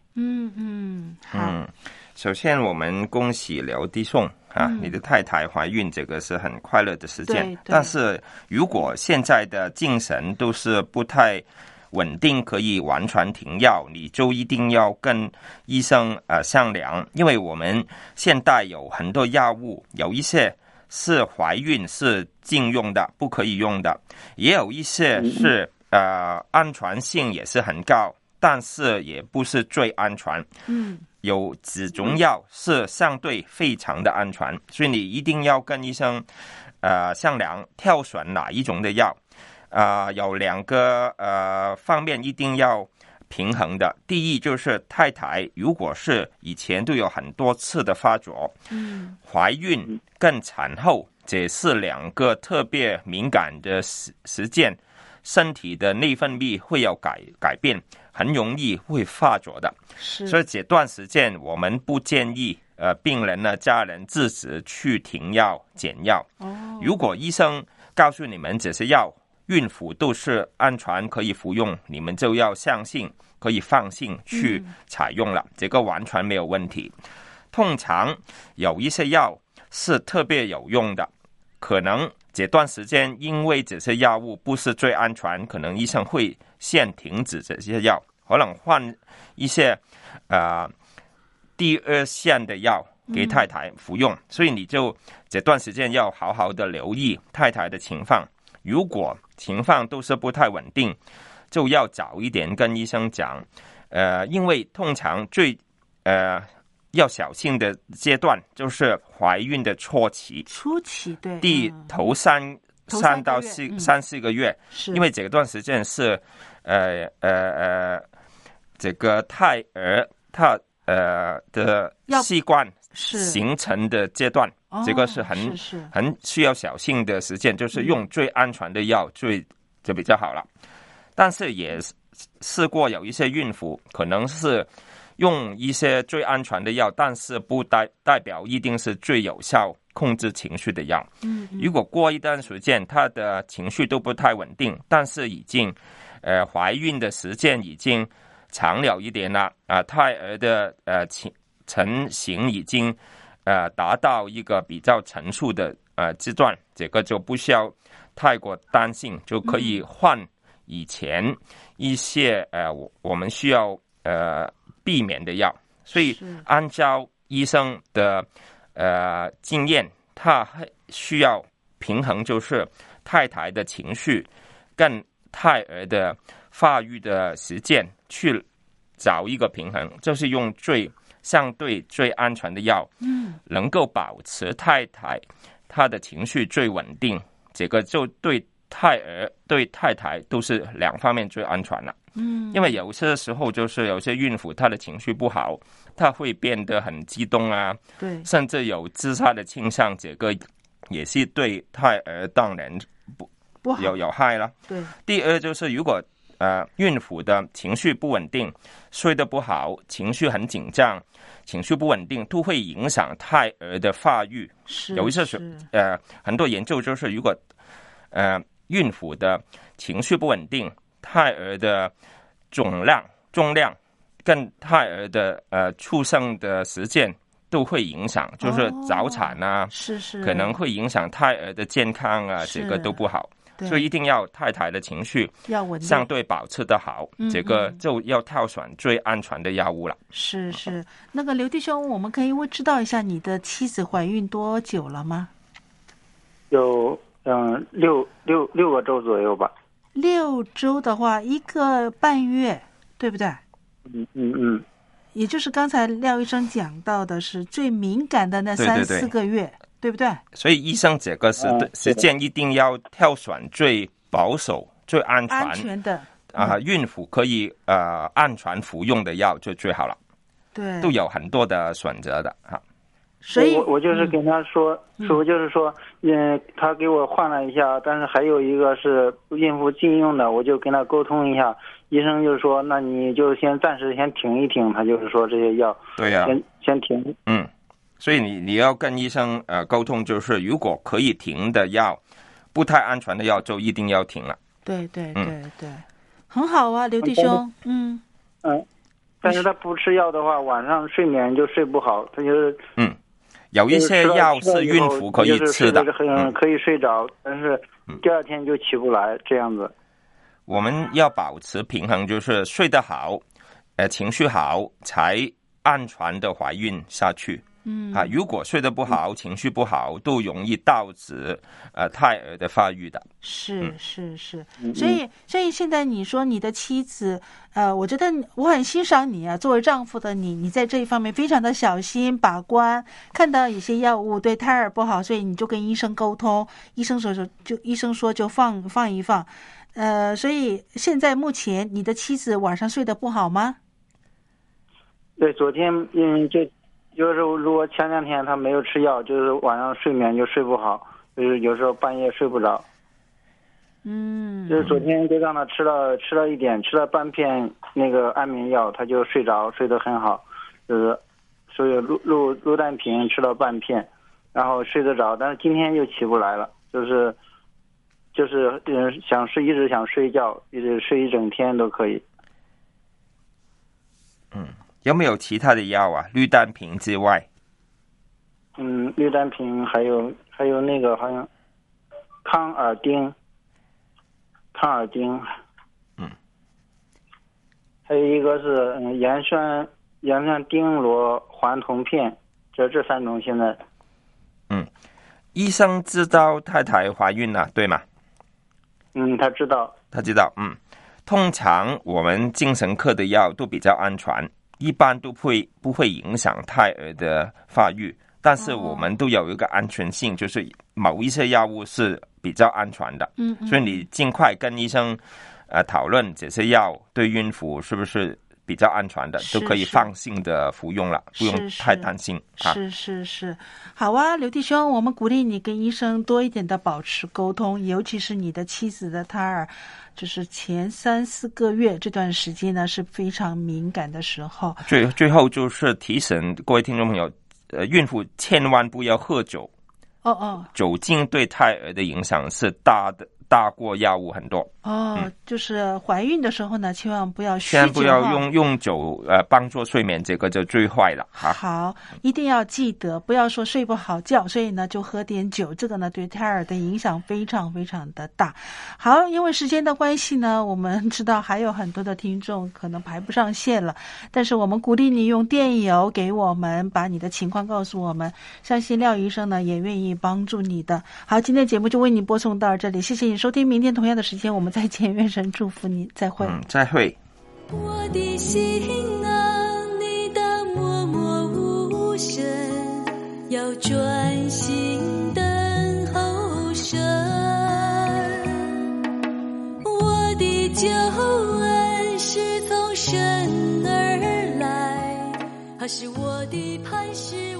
首先我们恭喜刘弟兄你的太太怀孕，这个是很快乐的事件。但是如果现在的精神都是不太稳定，可以完全停药，你就一定要跟医生商量，因为我们现在有很多药物，有一些是怀孕是禁用的，不可以用的，也有一些是安全性也是很高，但是也不是最安全。有几种药是相对非常的安全，所以你一定要跟医生商量挑选哪一种的药。有2个方面一定要平衡的。第一就是太太如果是以前都有很多次的发作，怀孕跟产后这是2个特别敏感的时间，身体的内分泌会有改变，很容易会发作的。所以这段时间我们不建议病人呢家人自己去停药减药。如果医生告诉你们这些药孕妇都是安全可以服用，你们就要相信，可以放心去采用了，这个完全没有问题。通常有一些药是特别有用的，可能这段时间因为这些药物不是最安全，可能医生会先停止这些药，可能换一些第2线的药给太太服用。所以你就这段时间要好好的留意太太的情况，如果情况都是不太稳定，就要早一点跟医生讲。因为通常最要小心的阶段就是怀孕的初期，对，头3到4个月，因为这段时间是这个胎儿他的习惯形成的阶段，这个是很需要小心的时间，就是用最安全的药就比较好了。但是也试过有一些孕妇可能是用一些最安全的药，但是不代表一定是最有效控制情绪的药。如果过一段时间她的情绪都不太稳定，但是已经怀孕的时间已经长了一点了，胎儿的成型已经达到一个比较成熟的阶段，这个就不需要太过担心，就可以换以前一些我们需要避免的药。所以按照医生的经验，他需要平衡，就是太太的情绪跟胎儿的发育的时间去找一个平衡，就是用相对最安全的药，能够保持太太她的情绪最稳定，这个就对胎儿对太太都是2方面最安全了。因为有些时候就是有些孕妇她的情绪不好，她会变得很激动啊，对，甚至有自杀的倾向，这个也是对胎儿当然不好有害了。对。第2就是如果孕妇的情绪不稳定，睡得不好，情绪很紧张，情绪不稳定，都会影响胎儿的发育。有一些很多研究就是如果孕妇的情绪不稳定，胎儿的重量跟胎儿的出生的时间都会影响，就是早产啊， 是可能会影响胎儿的健康啊，这个都不好。所以一定要太太的情绪要稳定， 相对保持的好，这个就要挑选最安全的药物了。 是，那个刘弟兄，我们可以知道一下你的妻子怀孕多久了吗？ 有6个周左右吧。 6周的话1个半月，对不对？也就是刚才廖医生讲到的是最敏感的那3-4个月，对不对？ 所以医生这个时间一定要挑选最保守、最安全的孕妇可以安全服用的药就最好了。 对， 都有很多的选择的哈。 所以我就是跟他说，就是说，他给我换了一下，但是还有一个是孕妇禁用的，我就跟他沟通一下，医生就说，那你就暂时停一停，他就是说这些药， 对呀， 先停。 所以你要跟医生沟通，就是如果可以停的药，不太安全的药就一定要停了。 对，很好啊，刘弟兄， 但是他不吃药的话，晚上睡眠就睡不好，他就是有一些药是孕妇可以吃的， 可以睡着，但是第二天就起不来，这样子。 我们要保持平衡，就是睡得好，情绪好，才安全的怀孕下去。如果睡得不好，情绪不好，都容易导致胎儿的发育的。 是，所以现在你说你的妻子，我觉得我很欣赏你啊，作为丈夫的你在这一方面非常的小心把关，看到有些药物对胎儿不好，所以你就跟医生沟通，医生说就放一放。所以现在目前你的妻子晚上睡得不好吗？ 对，昨天就是如果前2天他没有吃药，就是晚上睡眠就睡不好，就是有时候半夜睡不着。就是昨天就让他吃了一点，吃了半片那个安眠药，他就睡得很好，就是所以氯氮平吃了半片，然后睡得着，但是今天又起不来了，就是一直想睡觉，一直睡一整天都可以。 有没有其他的药啊？氯氮平之外， 氯氮平还有那个好像康尔丁，还有一个是盐酸丁螺环酮片，这3种现在。 医生知道太太怀孕了，对吗？ 他知道。 通常我们精神科的药都比较安全，一般都不会影响胎儿的发育，但是我们都有一个安全性，就是某一些药物是比较安全的。所以你尽快跟医生讨论这些药对孕妇是不是比较安全的，都可以放心的服用了，不用太担心。 是，好啊，刘弟兄，我们鼓励你跟医生多一点的保持沟通，尤其是你的妻子的胎儿，就是前3-4个月这段时间呢是非常敏感的时候。 最后就是提醒各位听众朋友，孕妇千万不要喝酒。酒精对胎儿的影响是大过药物很多。 就是怀孕的时候呢，千万不要酗酒， 千万不要用酒帮助睡眠，这个就最坏了。 好，一定要记得不要说睡不好觉，所以呢就喝点酒，这个呢对胎儿的影响非常非常的大。好，因为时间的关系呢，我们知道还有很多的听众可能排不上线了，但是我们鼓励你用电邮给我们，把你的情况告诉我们，相信廖医生呢也愿意帮助你的。好，今天节目就为你播送到这里，谢谢你收听，明天同样的时间我们再见，愿神祝福你，再会。 再会。 我的心啊，你当默默无声，要专心等候神。我的救恩是从神而来，他是我的磐石。